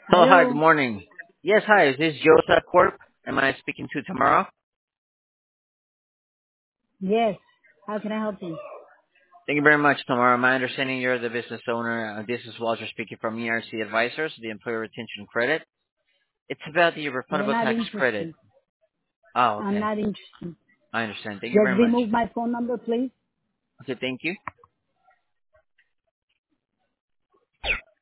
Hello, hi, good Hello. morning. Yes, hi, is this Joseph Corp? Am I speaking to tomorrow? Yes. How can I help you? Thank you very much, Tamara. My understanding you're the business owner. This is Walter speaking from ERC Advisors, the Employer Retention Credit. It's about the We're refundable not tax credit. interested. Oh, I'm okay. not interested. I understand. Thank you Just very much. remove my phone number, please. Okay, thank you.